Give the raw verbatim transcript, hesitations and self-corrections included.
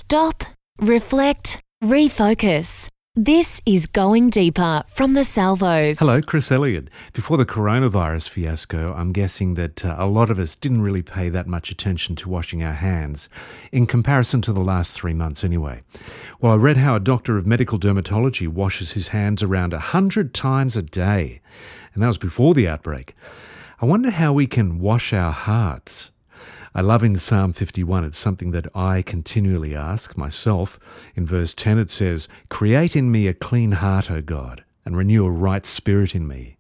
Stop, reflect, refocus. This is Going Deeper from the Salvos. Hello, Chris Elliott. Before the coronavirus fiasco, I'm guessing that uh, a lot of us didn't really pay that much attention to washing our hands, in comparison to the last three months anyway. Well, I read how a doctor of medical dermatology washes his hands around a hundred times a day, and that was before the outbreak. I wonder how we can wash our hearts. I love in Psalm fifty-one, it's something that I continually ask myself. In verse ten it says, "Create in me a clean heart, O God, and renew a right spirit in me."